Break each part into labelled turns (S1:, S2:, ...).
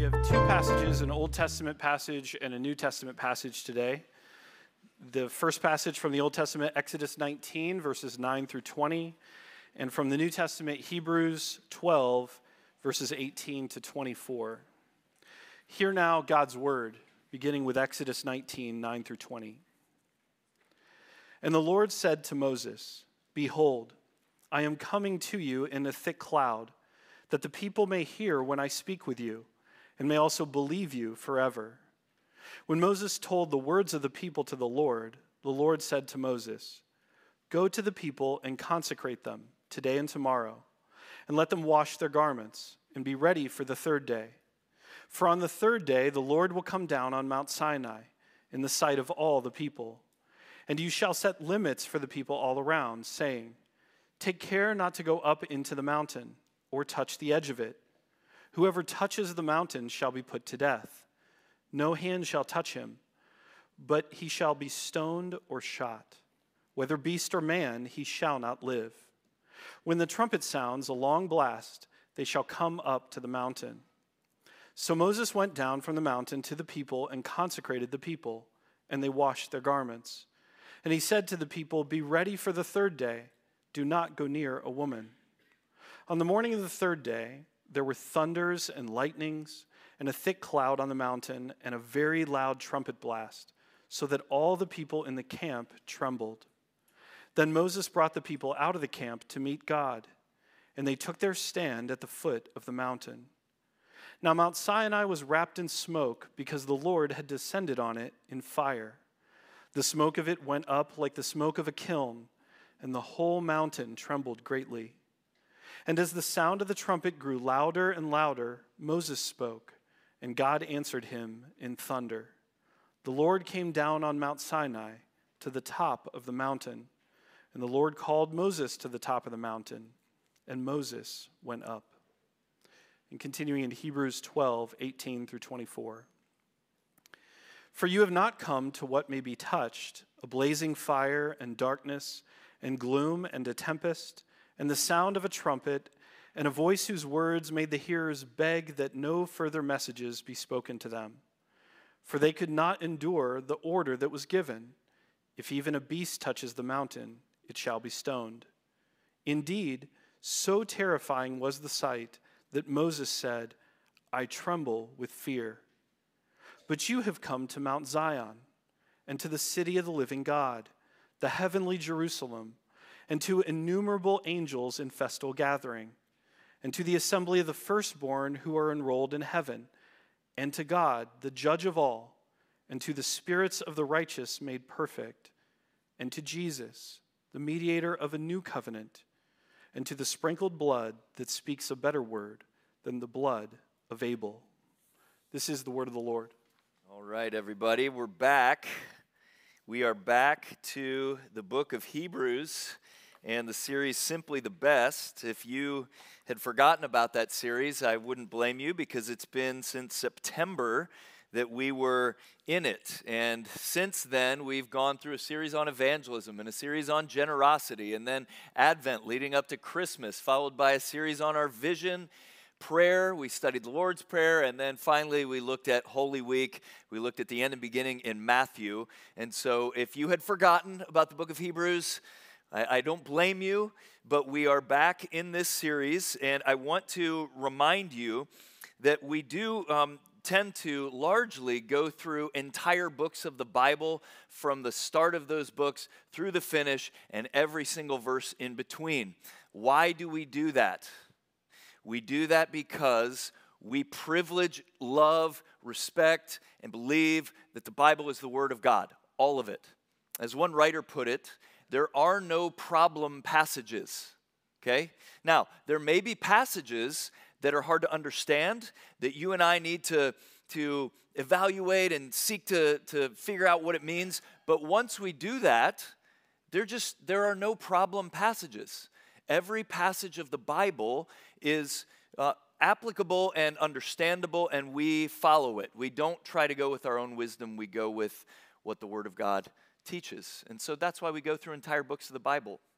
S1: have two passages, an Old Testament passage and a New Testament passage today. The first passage from the Old Testament, Exodus 19, verses 9 through 20, and from the New Testament, Hebrews 12, verses 18 to 24. Hear now God's word, beginning with Exodus 19, 9 through 20. And the Lord said to Moses, "Behold, I am coming to you in a thick cloud, that the people may hear when I speak with you, and may also believe you forever." When Moses told the words of the people to the Lord said to Moses, "Go to the people and consecrate them today and tomorrow, and let them wash their garments, and be ready for the third day. For on the third day the Lord will come down on Mount Sinai in the sight of all the people. And you shall set limits for the people all around, saying, 'Take care not to go up into the mountain, or touch the edge of it. Whoever touches the mountain shall be put to death. No hand shall touch him, but he shall be stoned or shot. Whether beast or man, he shall not live. When the trumpet sounds a long blast, they shall come up to the mountain.' So Moses went down from the mountain to the people and consecrated the people, and they washed their garments. And he said to the people, 'Be ready for the third day. Do not go near a woman.' On the morning of the third day, there were thunders and lightnings, and a thick cloud on the mountain, and a very loud trumpet blast, so that all the people in the camp trembled. Then Moses brought the people out of the camp to meet God, and they took their stand at the foot of the mountain. Now Mount Sinai was wrapped in smoke, because the Lord had descended on it in fire. The smoke of it went up like the smoke of a kiln, and the whole mountain trembled greatly. And as the sound of the trumpet grew louder and louder, Moses spoke, and God answered him in thunder. The Lord came down on Mount Sinai to the top of the mountain, and the Lord called Moses to the top of the mountain, and Moses went up." And continuing in Hebrews 12, 18 through 24. "For you have not come to what may be touched, a blazing fire and darkness and gloom and a tempest, and the sound of a trumpet, and a voice whose words made the hearers beg that no further messages be spoken to them. For they could not endure the order that was given, 'If even a beast touches the mountain, it shall be stoned.' Indeed, so terrifying was the sight that Moses said, 'I tremble with fear.' But you have come to Mount Zion, and to the city of the living God, the heavenly Jerusalem, and to innumerable angels in festal gathering, and to the assembly of the firstborn who are enrolled in heaven, and to God, the judge of all, and to the spirits of the righteous made perfect, and to Jesus, the mediator of a new covenant, and to the sprinkled blood that speaks a better word than the blood of Abel." This is the word of the Lord.
S2: All right, everybody, we're back. We are back to the book of Hebrews and the series Simply the Best. If you had forgotten about that series, I wouldn't blame you, because it's been since September that we were in it. And since then, we've gone through a series on evangelism and a series on generosity, and then Advent leading up to Christmas, followed by a series on our vision, prayer. We studied the Lord's Prayer, and then finally we looked at Holy Week. We looked at the end and beginning in Matthew. And so if you had forgotten about the book of Hebrews, I don't blame you, but we are back in this series, and I want to remind you that we do tend to largely go through entire books of the Bible from the start of those books through the finish and every single verse in between. Why do we do that? We do that because we privilege, love, respect, and believe that the Bible is the Word of God, all of it. As one writer put it, there are no problem passages, okay? Now, there may be passages that are hard to understand, that you and I need to evaluate and seek to figure out what it means. But once we do that, there are no problem passages. Every passage of the Bible is applicable and understandable, and we follow it. We don't try to go with our own wisdom. We go with what the Word of God teaches. And so that's why we go through entire books of the Bible.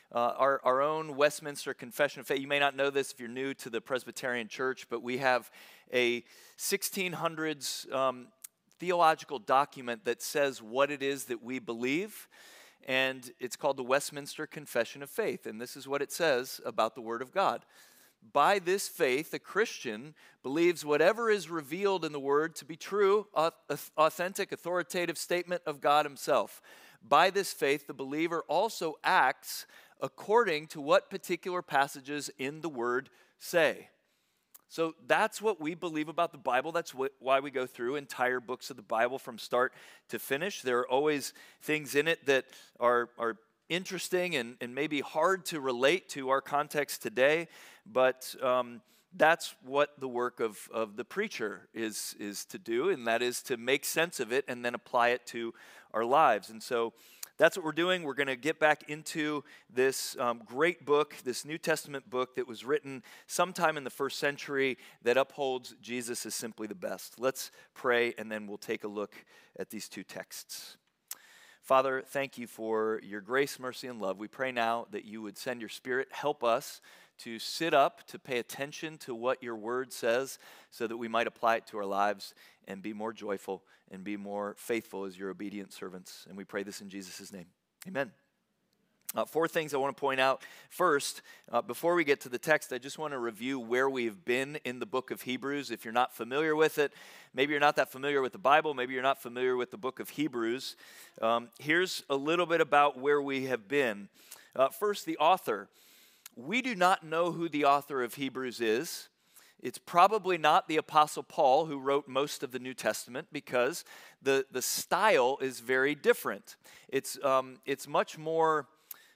S2: our own Westminster Confession of Faith. You may not know this if you're new to the Presbyterian Church, but we have a 1600s theological document that says what it is that we believe, and it's called the Westminster Confession of Faith. And this is what it says about the Word of God. By this faith, a Christian believes whatever is revealed in the Word to be true, authentic, authoritative statement of God Himself. By this faith, the believer also acts according to what particular passages in the Word say. So that's what we believe about the Bible. That's why we go through entire books of the Bible from start to finish. There are always things in it that are interesting and maybe hard to relate to our context today, but that's what the work of the preacher is to do, and that is to make sense of it and then apply it to our lives. And so that's what we're doing. We're going to get back into this great book, this New Testament book that was written sometime in the first century that upholds Jesus as simply the best. Let's pray, and then we'll take a look at these two texts. Father, thank you for your grace, mercy, and love. We pray now that you would send your Spirit, help us to sit up, to pay attention to what your word says so that we might apply it to our lives and be more joyful and be more faithful as your obedient servants. And we pray this in Jesus' name. Amen. Four things I want to point out. First, before we get to the text, I just want to review where we've been in the book of Hebrews. If you're not familiar with it, maybe you're not that familiar with the Bible, maybe you're not familiar with the book of Hebrews. Here's a little bit about where we have been. First, the author. We do not know who the author of Hebrews is. It's probably not the Apostle Paul who wrote most of the New Testament because the style is very different. It's much more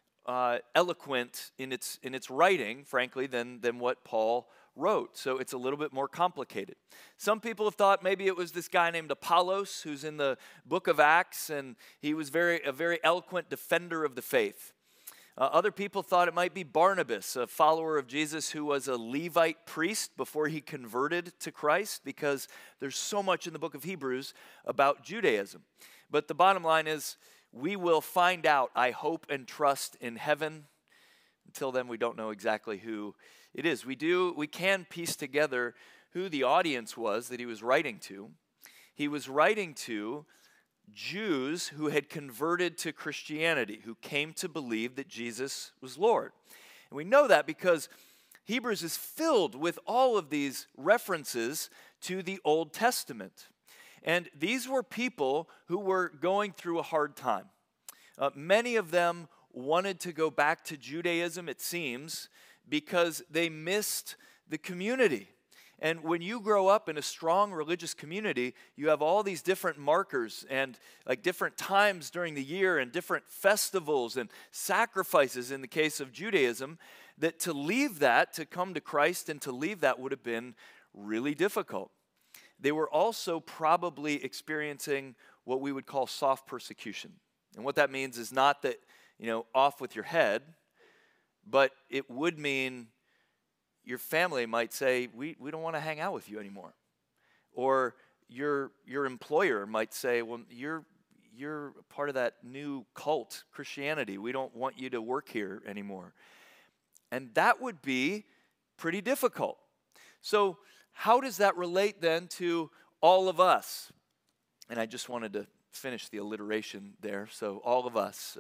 S2: eloquent in its writing, frankly, than what Paul wrote. So it's a little bit more complicated. Some people have thought maybe it was this guy named Apollos who's in the book of Acts, and he was a very eloquent defender of the faith. Other people thought it might be Barnabas, a follower of Jesus who was a Levite priest before he converted to Christ, because there's so much in the book of Hebrews about Judaism. But the bottom line is, we will find out, I hope and trust, in heaven. Until then, we don't know exactly who it is. We can piece together who the audience was that he was writing to. He was writing to Jews who had converted to Christianity, who came to believe that Jesus was Lord. And we know that because Hebrews is filled with all of these references to the Old Testament. And these were people who were going through a hard time. Many of them wanted to go back to Judaism, it seems, because they missed the community. And when you grow up in a strong religious community, you have all these different markers and like different times during the year and different festivals and sacrifices in the case of Judaism, that to leave that, to come to Christ and to leave that would have been really difficult. They were also probably experiencing what we would call soft persecution. And what that means is not that, off with your head, but it would mean your family might say, we don't want to hang out with you anymore. Or your employer might say, well, you're part of that new cult, Christianity. We don't want you to work here anymore. And that would be pretty difficult. So how does that relate then to all of us? And I just wanted to finish the alliteration there. So all of us.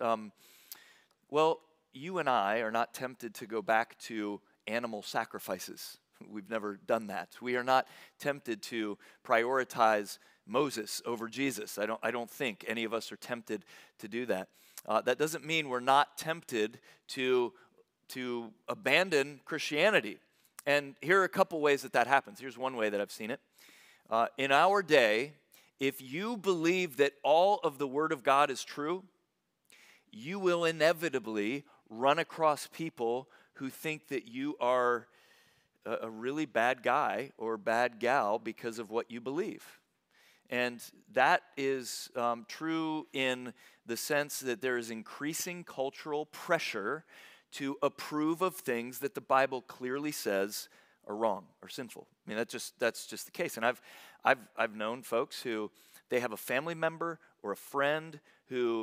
S2: Well, you and I are not tempted to go back to animal sacrifices. We've never done that. We are not tempted to prioritize Moses over Jesus. I don't think any of us are tempted to do that. That doesn't mean we're not tempted to abandon Christianity. And here are a couple ways that happens. Here's one way that I've seen it. In our day, if you believe that all of the Word of God is true, you will inevitably run across people who think that you are a really bad guy or bad gal because of what you believe. And that is true in the sense that there is increasing cultural pressure to approve of things that the Bible clearly says are wrong or sinful. I mean, that's just the case. And I've known folks who they have a family member or a friend who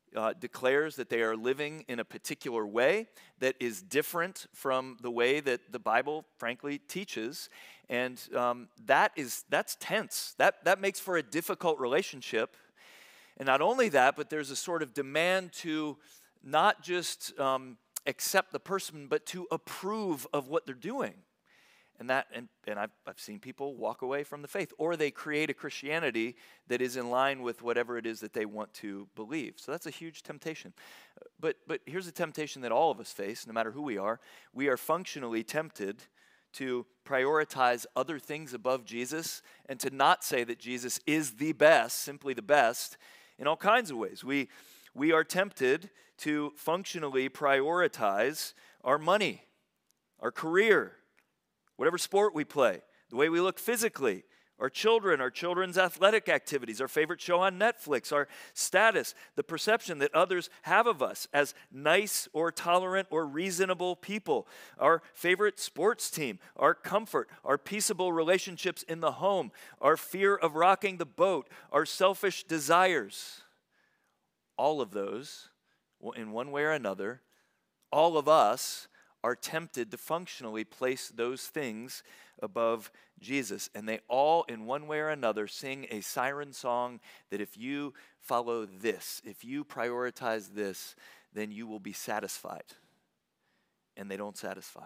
S2: declares that they are living in a particular way that is different from the way that the Bible, frankly, teaches. And that's tense. That makes for a difficult relationship. And not only that, but there's a sort of demand to not just accept the person, but to approve of what they're doing. And I've seen people walk away from the faith, or they create a Christianity that is in line with whatever it is that they want to believe. So that's a huge temptation. But here's a temptation that all of us face, no matter who we are. We are functionally tempted to prioritize other things above Jesus and to not say that Jesus is the best, simply the best, in all kinds of ways. We are tempted to functionally prioritize our money, our career, whatever sport we play, the way we look physically, our children's athletic activities, our favorite show on Netflix, our status, the perception that others have of us as nice or tolerant or reasonable people, our favorite sports team, our comfort, our peaceable relationships in the home, our fear of rocking the boat, our selfish desires. All of those, in one way or another, all of us are tempted to functionally place those things above Jesus. And they all, in one way or another, sing a siren song that if you follow this, if you prioritize this, then you will be satisfied. And they don't satisfy.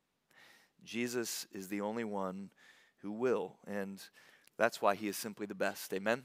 S2: Jesus is the only one who will. And that's why he is simply the best. Amen?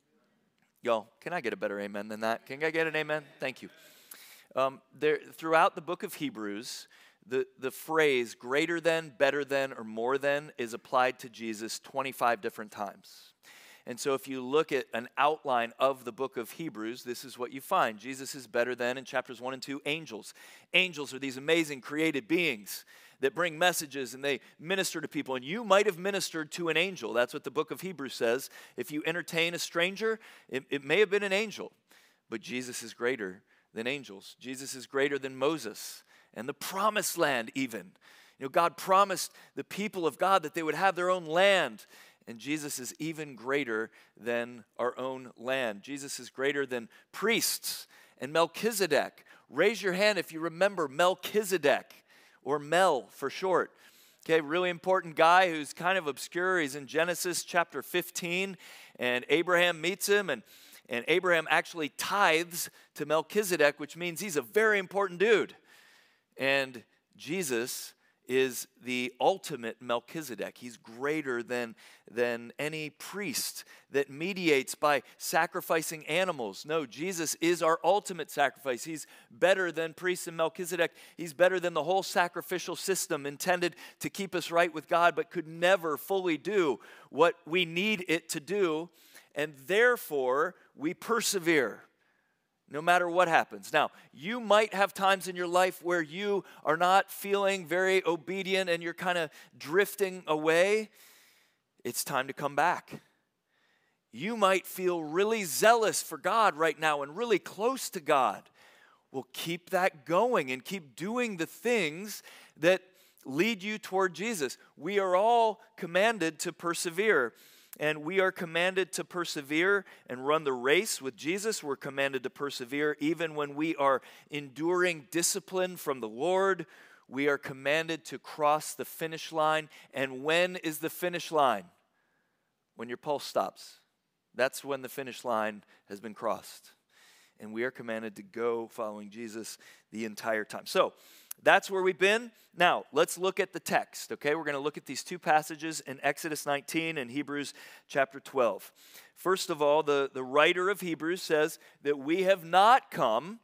S2: Y'all, can I get a better amen than that? Can I get an amen? Thank you. Throughout the book of Hebrews, the phrase greater than, better than, or more than is applied to Jesus 25 different times. And so if you look at an outline of the book of Hebrews, this is what you find. Jesus is better than, in chapters 1 and 2, angels. Angels are these amazing created beings that bring messages and they minister to people. And you might have ministered to an angel. That's what the book of Hebrews says. If you entertain a stranger, it may have been an angel. But Jesus is greater than angels. Jesus is greater than Moses and the promised land even. You know, God promised the people of God that they would have their own land. And Jesus is even greater than our own land. Jesus is greater than priests and Melchizedek. Raise your hand if you remember Melchizedek, or Mel for short. Okay, really important guy who's kind of obscure. He's in Genesis chapter 15, and Abraham meets him, and Abraham actually tithes to Melchizedek, which means he's a very important dude. And Jesus is the ultimate Melchizedek. He's greater than any priest that mediates by sacrificing animals. No, Jesus is our ultimate sacrifice. He's better than priests and Melchizedek. He's better than the whole sacrificial system intended to keep us right with God, but could never fully do what we need it to do. And therefore, we persevere. No matter what happens. Now, you might have times in your life where you are not feeling very obedient and you're kind of drifting away. It's time to come back. You might feel really zealous for God right now and really close to God. Well, keep that going and keep doing the things that lead you toward Jesus. We are all commanded to persevere. And we are commanded to persevere and run the race with Jesus. We're commanded to persevere even when we are enduring discipline from the Lord. We are commanded to cross the finish line. And when is the finish line? When your pulse stops. That's when the finish line has been crossed. And we are commanded to go following Jesus the entire time. So, that's where we've been. Now, let's look at the text, okay? We're going to look at these two passages in Exodus 19 and Hebrews chapter 12. First of all, the writer of Hebrews says that we have not come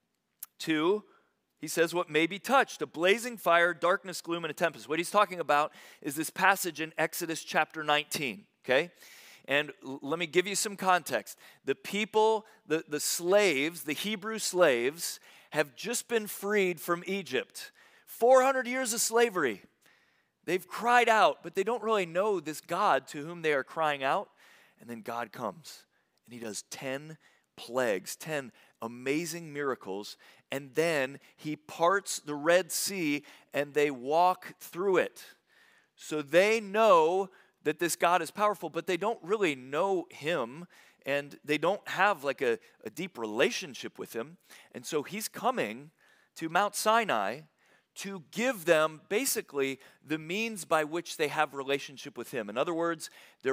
S2: to, he says, what may be touched, a blazing fire, darkness, gloom, and a tempest. What he's talking about is this passage in Exodus chapter 19, okay? And let me give you some context. The people, the slaves, the Hebrew slaves, have just been freed from Egypt. 400 years of slavery. They've cried out, but they don't really know this God to whom they are crying out. And then God comes, and he does 10 plagues, 10 amazing miracles, and then he parts the Red Sea, and they walk through it. So they know that this God is powerful, but they don't really know him. and they don't have like a deep relationship with him. And so he's coming to Mount Sinai to give them basically the means by which they have relationship with him. In other words,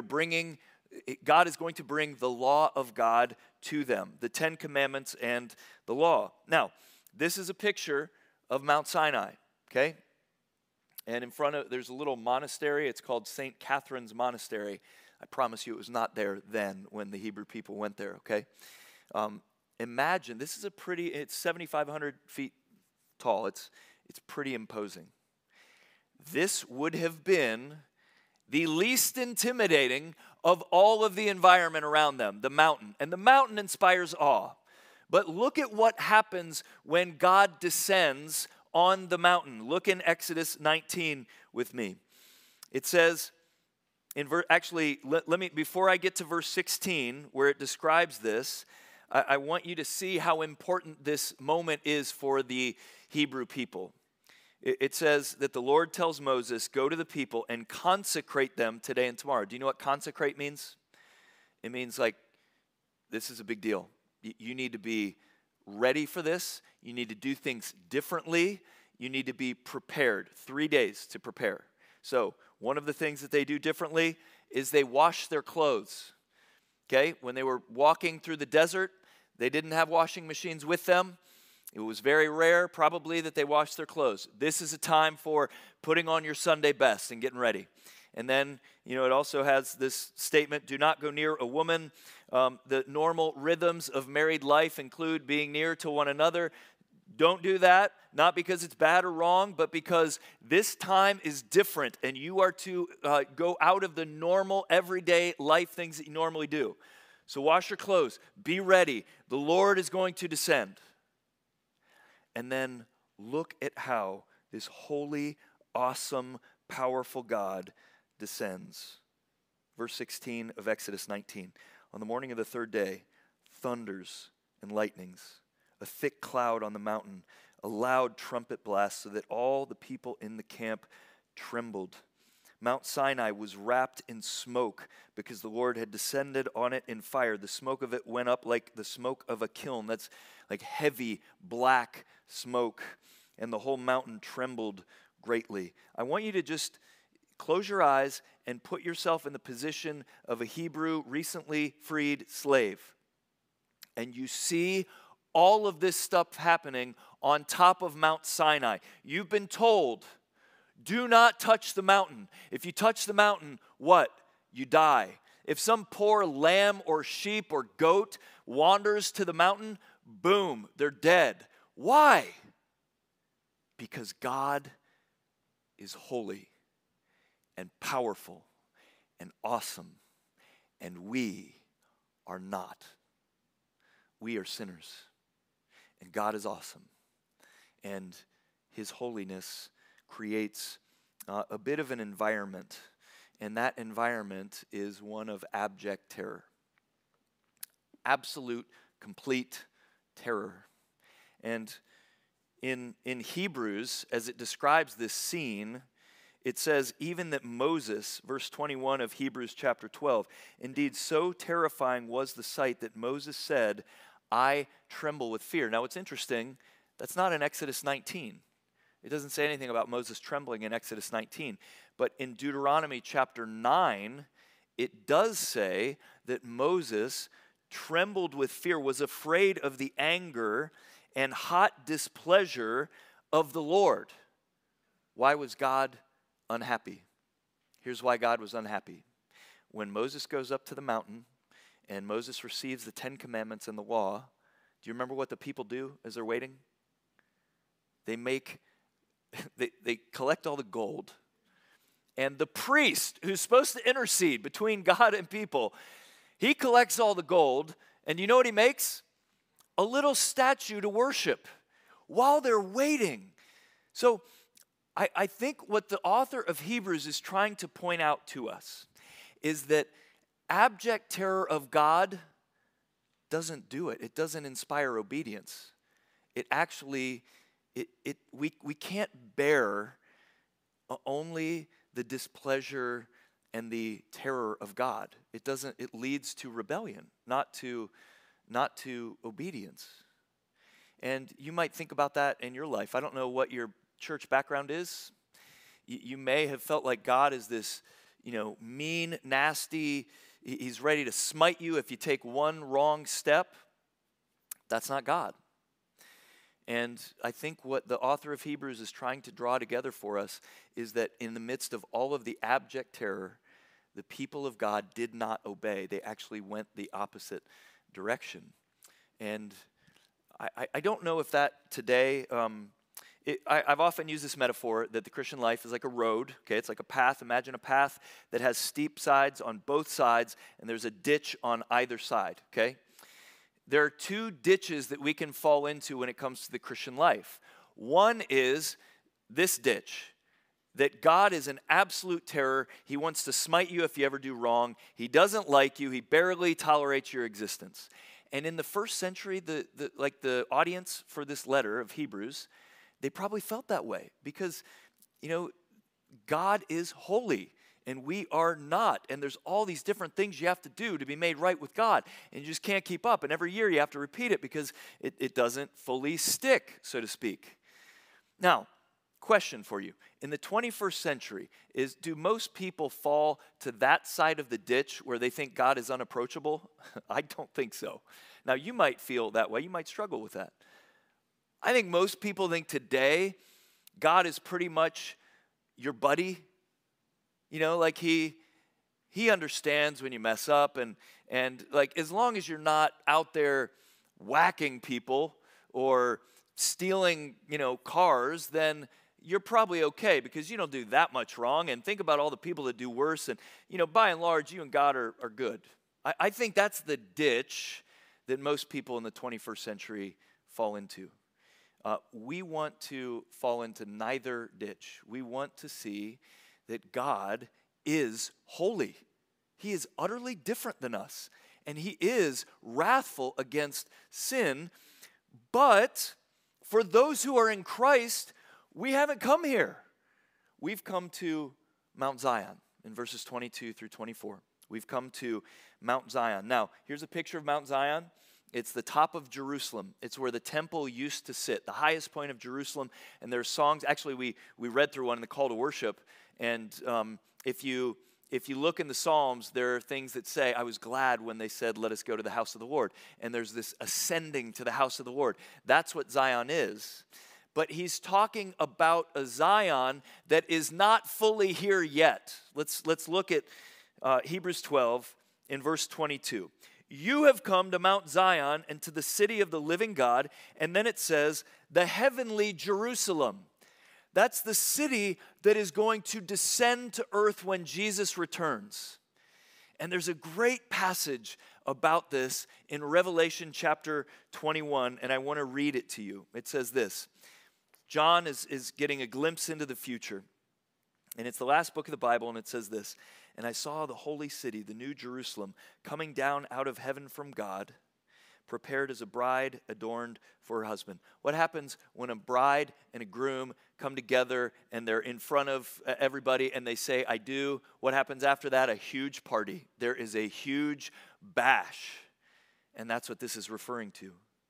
S2: God is going to bring the law of God to them, the 10 Commandments and the law. Now, this is a picture of Mount Sinai, okay? And in front of, there's a little monastery. It's called St. Catherine's Monastery. I promise you it was not there then when the Hebrew people went there, okay? Imagine, this is it's 7,500 feet tall. It's pretty imposing. This would have been the least intimidating of all of the environment around them, the mountain. And the mountain inspires awe. But look at what happens when God descends on the mountain. Look in Exodus 19 with me. It says, let me, before I get to verse 16, where it describes this, I want you to see how important this moment is for the Hebrew people. It says that the Lord tells Moses, go to the people and consecrate them today and tomorrow. Do you know what consecrate means? It means like, this is a big deal. You need to be ready for this. You need to do things differently. You need to be prepared. 3 days to prepare. So one of the things that they do differently is they wash their clothes. Okay? When they were walking through the desert, they didn't have washing machines with them. It was very rare, probably, that they washed their clothes. This is a time for putting on your Sunday best and getting ready. And then, it also has this statement, do not go near a woman. The normal rhythms of married life include being near to one another. Don't do that, not because it's bad or wrong, but because this time is different, and you are to go out of the normal, everyday life things that you normally do. So wash your clothes. Be ready. The Lord is going to descend. And then look at how this holy, awesome, powerful God descends. Verse 16 of Exodus 19. On the morning of the third day, thunders and lightnings, a thick cloud on the mountain, a loud trumpet blast, so that all the people in the camp trembled. Mount Sinai was wrapped in smoke because the Lord had descended on it in fire. The smoke of it went up like the smoke of a kiln. That's like heavy, black smoke. And the whole mountain trembled greatly. I want you to just close your eyes and put yourself in the position of a Hebrew recently freed slave. And you see all of this stuff happening on top of Mount Sinai. You've been told, do not touch the mountain. If you touch the mountain, what? You die. If some poor lamb or sheep or goat wanders to the mountain, boom, they're dead. Why? Because God is holy and powerful and awesome, and we are not. We are sinners, and God is awesome, and his holiness creates a bit of an environment, and that environment is one of abject terror. Absolute, complete terror. And in Hebrews, as it describes this scene, it says, even that Moses, verse 21 of Hebrews chapter 12, indeed so terrifying was the sight that Moses said, I tremble with fear. Now it's interesting, that's not in Exodus 19. It doesn't say anything about Moses trembling in Exodus 19. But in Deuteronomy chapter 9, it does say that Moses trembled with fear, was afraid of the anger and hot displeasure of the Lord. Why was God unhappy? Here's why God was unhappy. When Moses goes up to the mountain and Moses receives the 10 Commandments and the law, do you remember what the people do as they're waiting? They collect all the gold, and the priest who's supposed to intercede between God and people, he collects all the gold, and you know what he makes? A little statue to worship while they're waiting. So I think what the author of Hebrews is trying to point out to us is that abject terror of God doesn't do it. It doesn't inspire obedience. It actually, we can't bear only the displeasure and the terror of God. It leads to rebellion, not to obedience. And you might think about that in your life. I don't know what your church background is. You may have felt like God is this, mean, nasty, he's ready to smite you if you take one wrong step. That's not God. And I think what the author of Hebrews is trying to draw together for us is that in the midst of all of the abject terror, the people of God did not obey. They actually went the opposite direction. And I don't know if that today, I've often used this metaphor that the Christian life is like a road, okay? It's like a path. Imagine a path that has steep sides on both sides, and there's a ditch on either side, okay? There are two ditches that we can fall into when it comes to the Christian life. One is this ditch, that God is an absolute terror. He wants to smite you if you ever do wrong. He doesn't like you. He barely tolerates your existence. And in the first century, the audience for this letter of Hebrews, they probably felt that way because, God is holy and we are not. And there's all these different things you have to do to be made right with God. And you just can't keep up. And every year you have to repeat it because it doesn't fully stick, so to speak. Now, question for you. In the 21st century, do most people fall to that side of the ditch where they think God is unapproachable? I don't think so. Now, you might feel that way. You might struggle with that. I think most people think today God is pretty much your buddy. Like he understands when you mess up and like as long as you're not out there whacking people or stealing, cars, then you're probably okay because you don't do that much wrong. And think about all the people that do worse. And, by and large, you and God are good. I think that's the ditch that most people in the 21st century fall into. We want to fall into neither ditch. We want to see that God is holy. He is utterly different than us. And he is wrathful against sin. But for those who are in Christ, we haven't come here. We've come to Mount Zion in verses 22 through 24. We've come to Mount Zion. Now, here's a picture of Mount Zion. It's the top of Jerusalem. It's where the temple used to sit, the highest point of Jerusalem. And there's songs. Actually, we read through one in the call to worship. And if you look in the Psalms, there are things that say, I was glad when they said, let us go to the house of the Lord. And there's this ascending to the house of the Lord. That's what Zion is. But he's talking about a Zion that is not fully here yet. Let's look at Hebrews 12 in verse 22. You have come to Mount Zion and to the city of the living God. And then it says, the heavenly Jerusalem. That's the city that is going to descend to earth when Jesus returns. And there's a great passage about this in Revelation chapter 21, and I want to read it to you. It says this. John is getting a glimpse into the future. And it's the last book of the Bible, and it says this. And I saw the holy city, the new Jerusalem, coming down out of heaven from God, prepared as a bride adorned for her husband. What happens when a bride and a groom come together and they're in front of everybody and they say, I do? What happens after that? A huge party. There is a huge bash. And that's what this is referring to.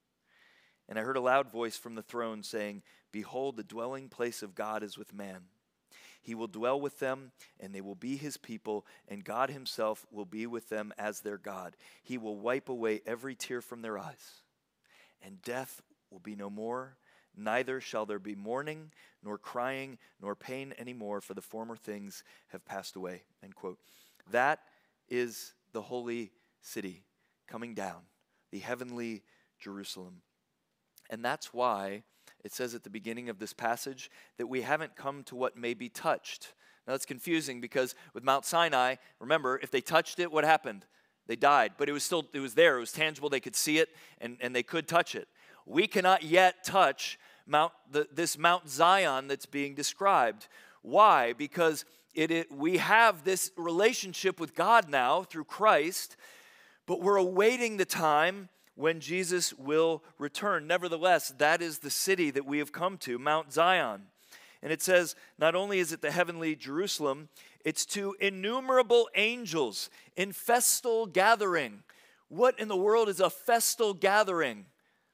S2: And I heard a loud voice from the throne saying, behold, the dwelling place of God is with man. He will dwell with them, and they will be his people, and God himself will be with them as their God. He will wipe away every tear from their eyes, and death will be no more. Neither shall there be mourning, nor crying, nor pain anymore, for the former things have passed away. End quote. That is the holy city coming down, the heavenly Jerusalem. And that's why it says at the beginning of this passage that we haven't come to what may be touched. Now that's confusing because with Mount Sinai, remember, if they touched it, what happened? They died. But it was there. It was tangible. They could see it and they could touch it. We cannot yet touch this Mount Zion that's being described. Why? Because we have this relationship with God now through Christ, but we're awaiting the time when Jesus will return. Nevertheless, that is the city that we have come to, Mount Zion. And it says, not only is it the heavenly Jerusalem, it's to innumerable angels in festal gathering. What in the world is a festal gathering?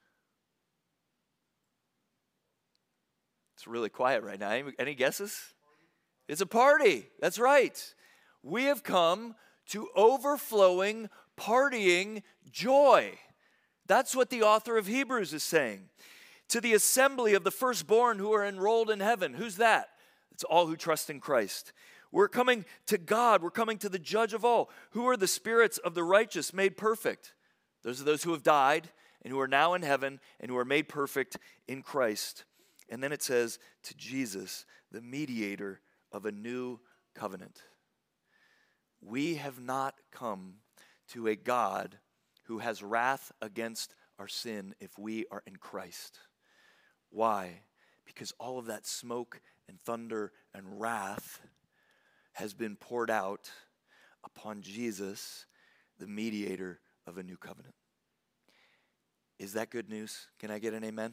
S2: It's really quiet right now. Any guesses? It's a party. That's right. We have come to overflowing, partying joy. That's what the author of Hebrews is saying. To the assembly of the firstborn who are enrolled in heaven. Who's that? It's all who trust in Christ. We're coming to God. We're coming to the judge of all. Who are the spirits of the righteous made perfect? Those are those who have died and who are now in heaven and who are made perfect in Christ. And then it says, to Jesus, the mediator of a new covenant. We have not come to a God who has wrath against our sin if we are in Christ. Why? Because all of that smoke and thunder and wrath has been poured out upon Jesus, the mediator of a new covenant. Is that good news? Can I get an amen?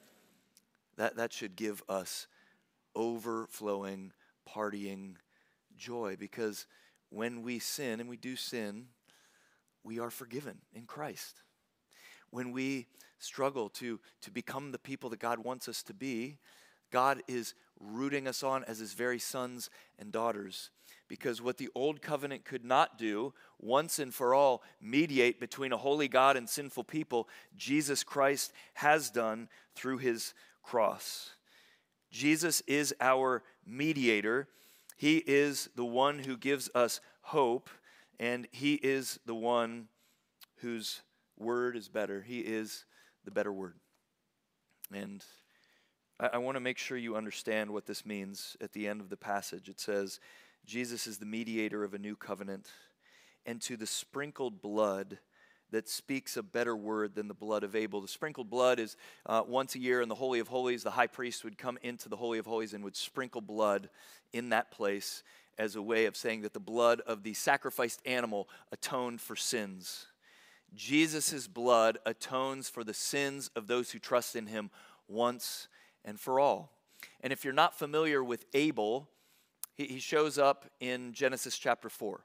S2: That should give us overflowing, partying joy, because when we sin, and we do sin, we are forgiven in Christ. When we struggle to become the people that God wants us to be, God is rooting us on as his very sons and daughters. Because what the old covenant could not do, once and for all, mediate between a holy God and sinful people, Jesus Christ has done through his cross. Jesus is our mediator. He is the one who gives us hope, and he is the one whose word is better. He is the better word. And I want to make sure you understand what this means at the end of the passage. It says, Jesus is the mediator of a new covenant, and to the sprinkled blood that speaks a better word than the blood of Abel. The sprinkled blood is once a year in the Holy of Holies. The high priest would come into the Holy of Holies and would sprinkle blood in that place as a way of saying that the blood of the sacrificed animal atoned for sins. Jesus' blood atones for the sins of those who trust in him once and for all. And if you're not familiar with Abel, he shows up in Genesis chapter 4.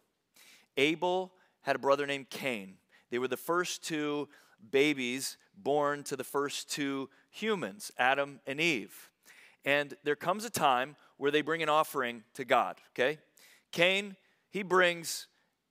S2: Abel had a brother named Cain. They were the first two babies born to the first two humans, Adam and Eve. And there comes a time where they bring an offering to God, okay? Cain, he brings,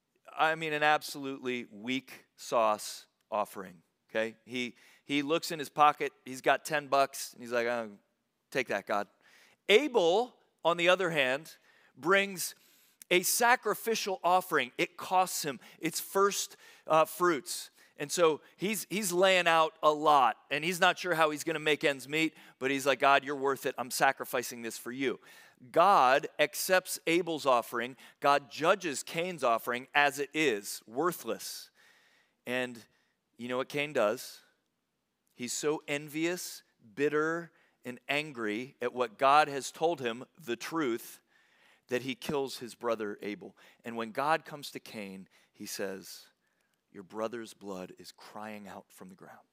S2: an absolutely weak sauce offering, okay? He looks in his pocket, he's got $10, and he's like, oh, take that, God. Abel, on the other hand, brings a sacrificial offering. It costs him. It's first fruits. And so he's laying out a lot, and he's not sure how he's going to make ends meet, but he's like, God, you're worth it. I'm sacrificing this for you. God accepts Abel's offering. God judges Cain's offering as it is, worthless. And you know what Cain does? He's so envious, bitter, and angry at what God has told him, the truth, that he kills his brother Abel. And when God comes to Cain, he says, your brother's blood is crying out from the ground.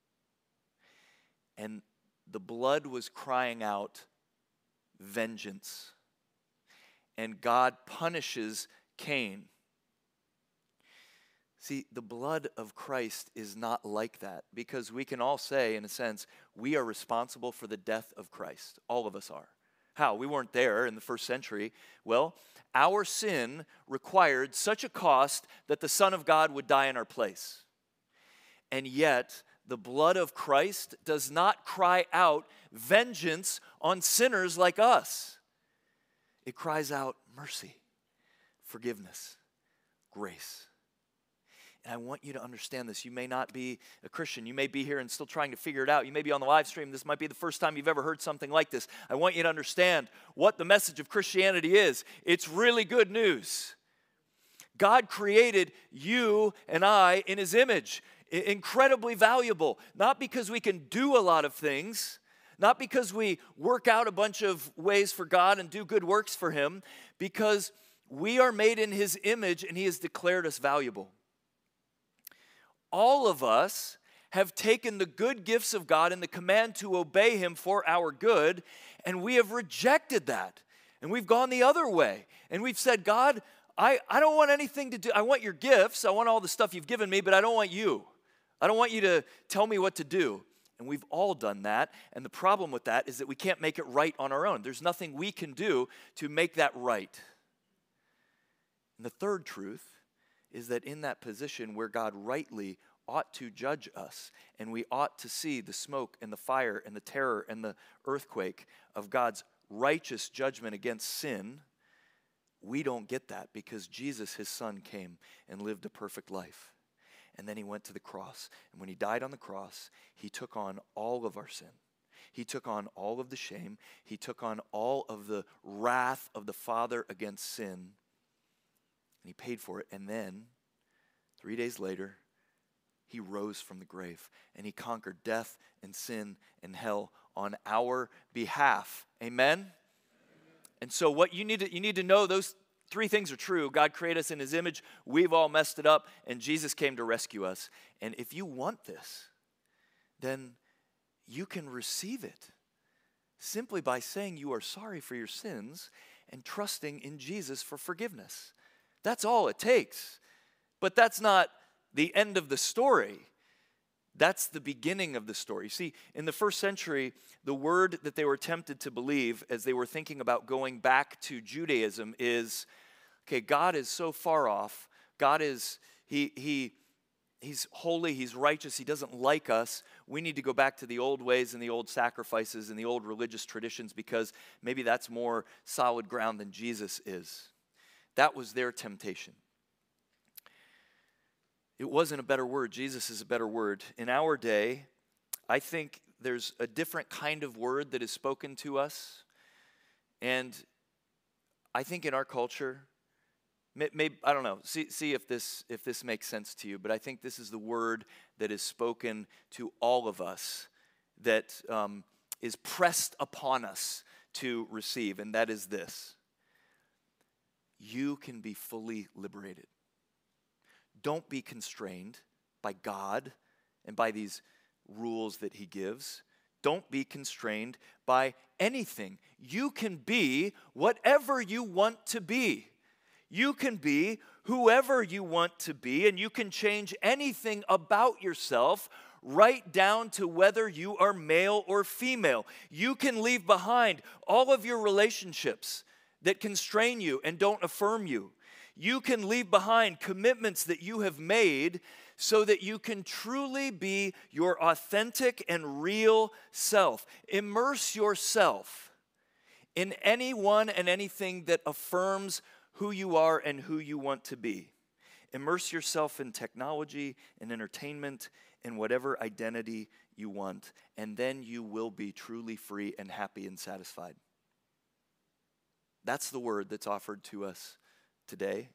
S2: And the blood was crying out vengeance. And God punishes Cain. See, the blood of Christ is not like that, because we can all say, in a sense, we are responsible for the death of Christ. All of us are. How? We weren't there in the first century. Well, our sin required such a cost that the Son of God would die in our place. And yet, the blood of Christ does not cry out vengeance on sinners like us. It cries out mercy, forgiveness, grace. And I want you to understand this. You may not be a Christian. You may be here and still trying to figure it out. You may be on the live stream. This might be the first time you've ever heard something like this. I want you to understand what the message of Christianity is. It's really good news. God created you and I in his image. Incredibly valuable. Not because we can do a lot of things. Not because we work out a bunch of ways for God and do good works for him. Because we are made in his image and he has declared us valuable. All of us have taken the good gifts of God and the command to obey him for our good, and we have rejected that. And we've gone the other way. And we've said, God, I don't want anything to do. I want your gifts. I want all the stuff you've given me, but I don't want you. I don't want you to tell me what to do. And we've all done that. And the problem with that is that we can't make it right on our own. There's nothing we can do to make that right. And the third truth is that in that position where God rightly ought to judge us, and we ought to see the smoke and the fire and the terror and the earthquake of God's righteous judgment against sin, we don't get that because Jesus, his son, came and lived a perfect life. And then he went to the cross. And when he died on the cross, he took on all of our sin. He took on all of the shame. He took on all of the wrath of the Father against sin. And he paid for it. And then, 3 days later, he rose from the grave. And he conquered death and sin and hell on our behalf. Amen? And so what you need to know, those three things are true. God created us in his image. We've all messed it up, and Jesus came to rescue us. And if you want this, then you can receive it simply by saying you are sorry for your sins and trusting in Jesus for forgiveness. That's all it takes. But that's not the end of the story. That's the beginning of the story. You see, in the first century, the word that they were tempted to believe as they were thinking about going back to Judaism is, okay, God is so far off. God is, he's holy, he's righteous, he doesn't like us. We need to go back to the old ways and the old sacrifices and the old religious traditions because maybe that's more solid ground than Jesus is. That was their temptation. It wasn't a better word. Jesus is a better word. In our day, I think there's a different kind of word that is spoken to us. And I think in our culture, maybe, I don't know, see if this makes sense to you, but I think this is the word that is spoken to all of us that is pressed upon us to receive, and that is this. You can be fully liberated. Don't be constrained by God and by these rules that he gives. Don't be constrained by anything. You can be whatever you want to be. You can be whoever you want to be, and you can change anything about yourself right down to whether you are male or female. You can leave behind all of your relationships that constrain you and don't affirm you. You can leave behind commitments that you have made so that you can truly be your authentic and real self. Immerse yourself in anyone and anything that affirms who you are and who you want to be. Immerse yourself in technology, in entertainment, in whatever identity you want, and then you will be truly free and happy and satisfied. That's the word that's offered to us today.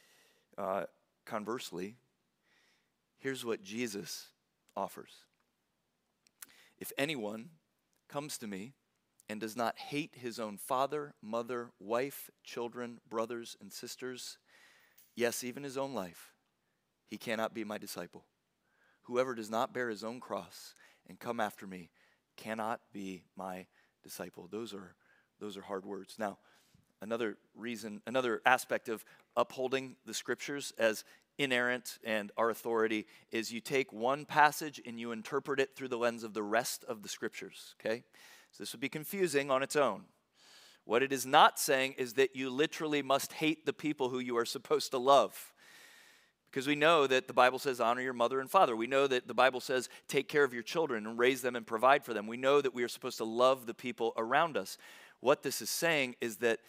S2: Conversely, here's what Jesus offers. If anyone comes to me and does not hate his own father, mother, wife, children, brothers, and sisters, yes, even his own life, he cannot be my disciple. Whoever does not bear his own cross and come after me cannot be my disciple. Those are hard words. Now, another aspect of upholding the scriptures as inerrant and our authority is you take one passage and you interpret it through the lens of the rest of the scriptures, okay? So this would be confusing on its own. What it is not saying is that you literally must hate the people who you are supposed to love. Because we know that the Bible says honor your mother and father. We know that the Bible says take care of your children and raise them and provide for them. We know that we are supposed to love the people around us. What this is saying is that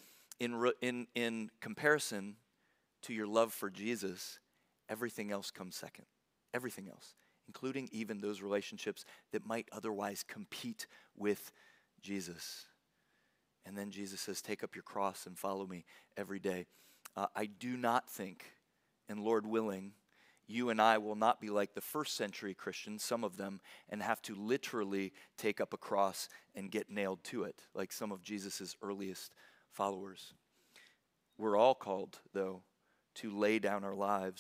S2: in comparison to your love for Jesus, everything else comes second. Everything else, including even those relationships that might otherwise compete with Jesus. And then Jesus says, take up your cross and follow me every day. I do not think, and Lord willing, you and I will not be like the first century Christians, some of them, and have to literally take up a cross and get nailed to it, like some of Jesus' earliest followers. We're all called, though, to lay down our lives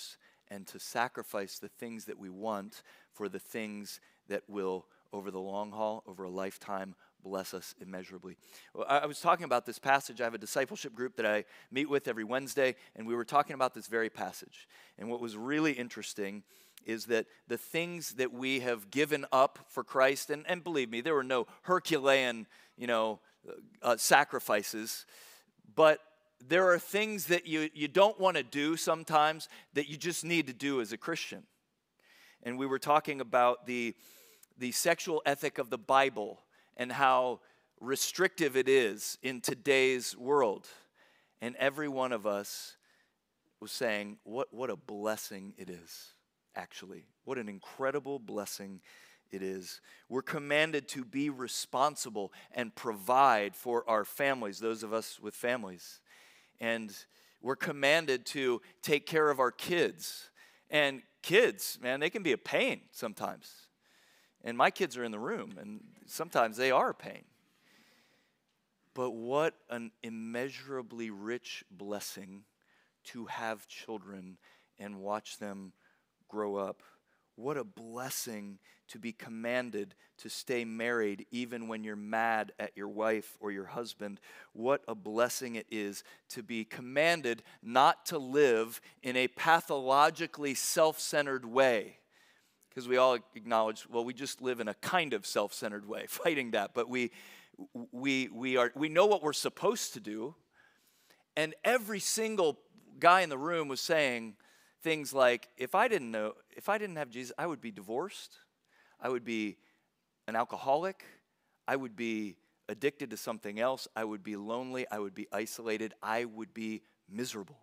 S2: and to sacrifice the things that we want for the things that will, over the long haul, over a lifetime, bless us immeasurably. Well, I was talking about this passage. I have a discipleship group that I meet with every Wednesday, and we were talking about this very passage. And what was really interesting is that the things that we have given up for Christ, and believe me, there were no Herculean, sacrifices, but there are things that you don't want to do sometimes that you just need to do as a Christian. And we were talking about the sexual ethic of the Bible and how restrictive it is in today's world. And every one of us was saying, what a blessing it is, actually. What an incredible blessing it is. We're commanded to be responsible and provide for our families, those of us with families. And we're commanded to take care of our kids. And kids, man, they can be a pain sometimes. And my kids are in the room, and sometimes they are a pain. But what an immeasurably rich blessing to have children and watch them grow up. What a blessing to be commanded to stay married even when you're mad at your wife or your husband. What a blessing it is to be commanded not to live in a pathologically self-centered way. Because we all acknowledge, well, we just live in a kind of self-centered way, fighting that. But we know what we're supposed to do. And every single guy in the room was saying things like, if I didn't have Jesus, I would be divorced. I would be an alcoholic. I would be addicted to something else. I would be lonely. I would be isolated. I would be miserable.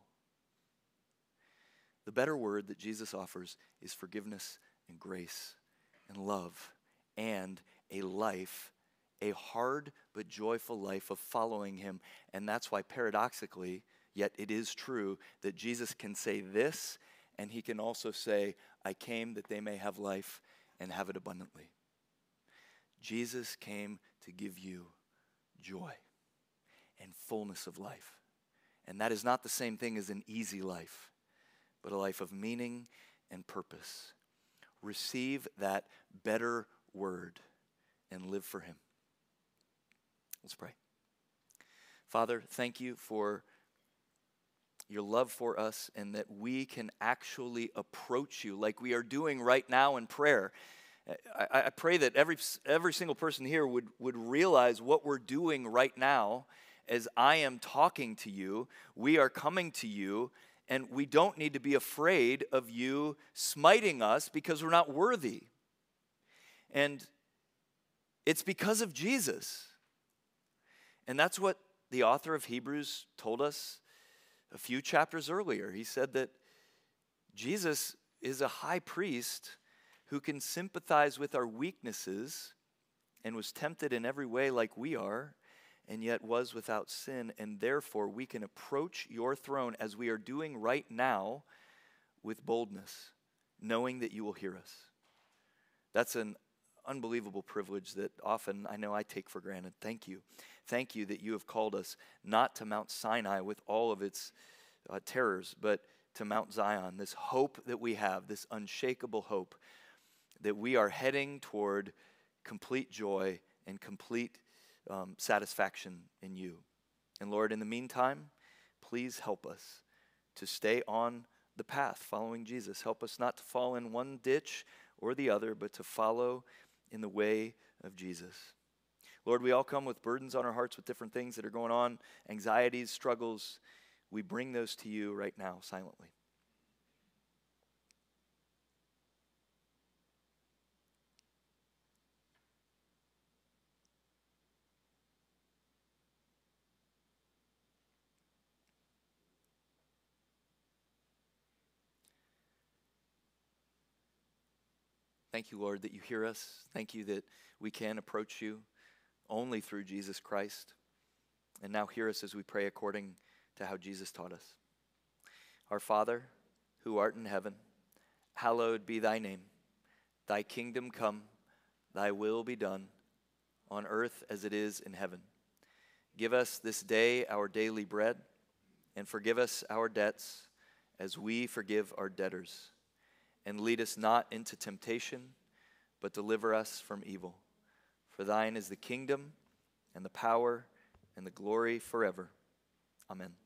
S2: The better word that Jesus offers is forgiveness and grace and love and a life, a hard but joyful life of following him. And that's why paradoxically, yet it is true, that Jesus can say this, and he can also say, I came that they may have life and have it abundantly. Jesus came to give you joy and fullness of life. And that is not the same thing as an easy life, but a life of meaning and purpose. Receive that better word and live for him. Let's pray. Father, thank you for your love for us and that we can actually approach you like we are doing right now in prayer. I pray that every single person here would realize what we're doing right now as I am talking to you. We are coming to you, and we don't need to be afraid of you smiting us because we're not worthy. And it's because of Jesus. And that's what the author of Hebrews told us a few chapters earlier. He said that Jesus is a high priest who can sympathize with our weaknesses and was tempted in every way like we are, and yet was without sin, and therefore we can approach your throne as we are doing right now with boldness, knowing that you will hear us. That's an unbelievable privilege that often I know I take for granted. Thank you. Thank you that you have called us not to Mount Sinai with all of its terrors, but to Mount Zion, this hope that we have, this unshakable hope that we are heading toward complete joy and complete satisfaction in you. And Lord, in the meantime, please help us to stay on the path following Jesus. Help us not to fall in one ditch or the other, but to follow in the way of Jesus. Lord, we all come with burdens on our hearts with different things that are going on, anxieties, struggles. We bring those to you right now silently. Thank you, Lord, that you hear us. Thank you that we can approach you only through Jesus Christ. And now hear us as we pray according to how Jesus taught us. Our Father, who art in heaven, hallowed be thy name. Thy kingdom come, thy will be done, on earth as it is in heaven. Give us this day our daily bread, and forgive us our debts as we forgive our debtors. and lead us not into temptation, but deliver us from evil. For thine is the kingdom and the power and the glory forever. Amen.